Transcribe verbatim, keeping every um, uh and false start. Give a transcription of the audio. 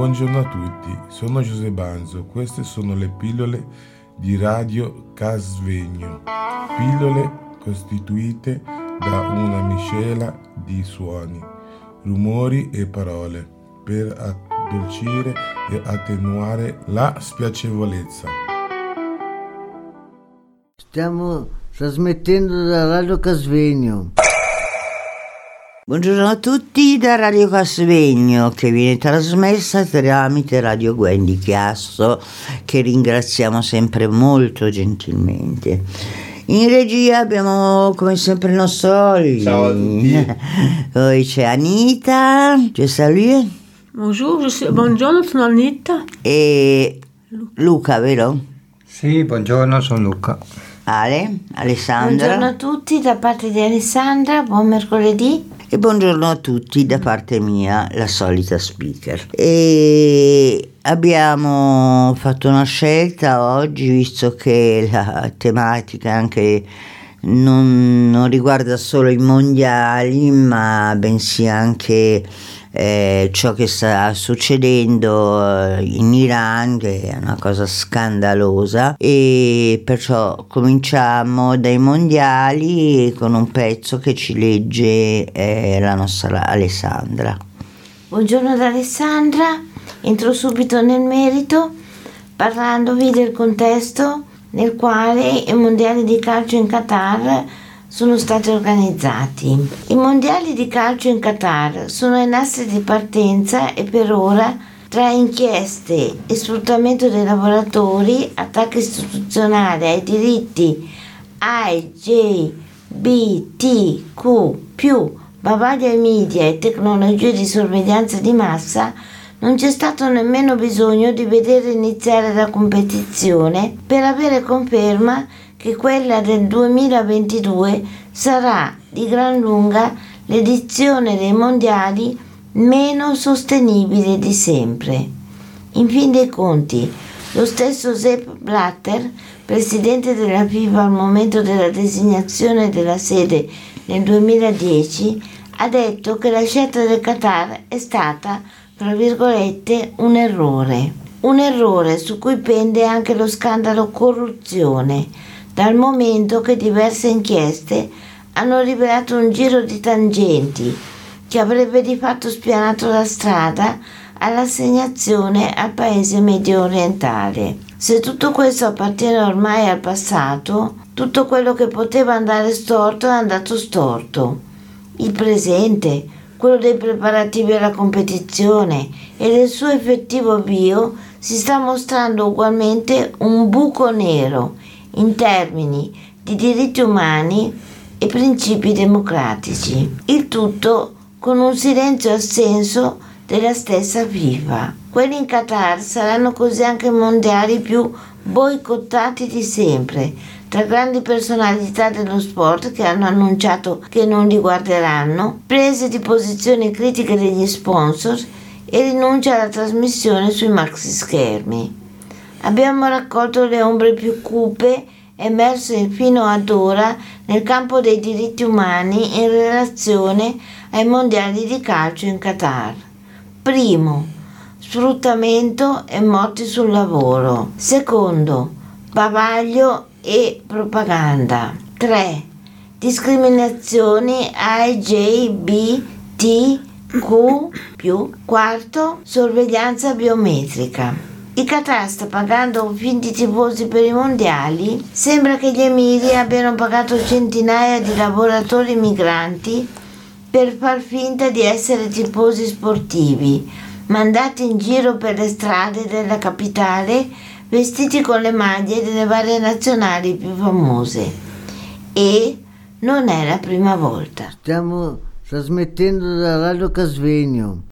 Buongiorno a tutti, sono Giuseppe Banzo, queste sono le pillole di Radio Casvegno, pillole costituite da una miscela di suoni, rumori e parole per addolcire e attenuare la spiacevolezza. Stiamo trasmettendo da Radio Casvegno. Buongiorno a tutti da Radio Casvegno, che viene trasmessa tramite Radio Gwen di Chiasso, che ringraziamo sempre molto gentilmente. In regia abbiamo come sempre il nostro Olli. Ciao a tutti. Poi c'è Anita, c'è Salut. Bonjour, je suis... buongiorno, sono Anita. E Luca, vero? Sì, buongiorno, sono Luca. Ale, Alessandra. Buongiorno a tutti da parte di Alessandra, buon mercoledì. E buongiorno a tutti da parte mia, la solita speaker. E abbiamo fatto una scelta oggi, visto che la tematica anche non, non riguarda solo i mondiali, ma bensì anche eh, ciò che sta succedendo in Iran, che è una cosa scandalosa, e perciò cominciamo dai mondiali con un pezzo che ci legge eh, la nostra Alessandra. Buongiorno ad Alessandra, entro subito nel merito parlandovi del contesto nel quale i mondiali di calcio in Qatar sono stati organizzati. I mondiali di calcio in Qatar sono ai nastri di partenza e per ora, tra inchieste e sfruttamento dei lavoratori, attacchi istituzionali ai diritti L G B T Q più, bavaglio ai media e tecnologie di sorveglianza di massa, non c'è stato nemmeno bisogno di vedere iniziare la competizione per avere conferma che quella del duemilaventidue sarà di gran lunga l'edizione dei mondiali meno sostenibile di sempre. In fin dei conti, lo stesso Sepp Blatter, presidente della FIFA al momento della designazione della sede nel duemiladieci, ha detto che la scelta del Qatar è stata, tra virgolette, un errore. Un errore su cui pende anche lo scandalo corruzione, dal momento che diverse inchieste hanno rivelato un giro di tangenti che avrebbe di fatto spianato la strada all'assegnazione al paese medio orientale. Se tutto questo appartiene ormai al passato, tutto quello che poteva andare storto è andato storto. Il presente, quello dei preparativi alla competizione e del suo effettivo avvio, si sta mostrando ugualmente un buco nero in termini di diritti umani e principi democratici. Il tutto con un silenzio assenso della stessa FIFA. Quelli in Qatar saranno così anche i mondiali più boicottati di sempre, tra grandi personalità dello sport che hanno annunciato che non li guarderanno, prese di posizione critiche degli sponsor e rinuncia alla trasmissione sui maxi schermi. Abbiamo raccolto le ombre più cupe emerse fino ad ora nel campo dei diritti umani in relazione ai mondiali di calcio in Qatar. Primo, sfruttamento e morti sul lavoro. Secondo, bavaglio e propaganda. tre. Discriminazioni L G B T Q più. Quarto, sorveglianza biometrica. Il Qatar sta pagando finti tifosi per i mondiali? Sembra che gli emiri abbiano pagato centinaia di lavoratori migranti per far finta di essere tifosi sportivi, mandati in giro per le strade della capitale vestiti con le maglie delle varie nazionali più famose. E non è la prima volta. Stiamo trasmettendo da Radio Casvegno.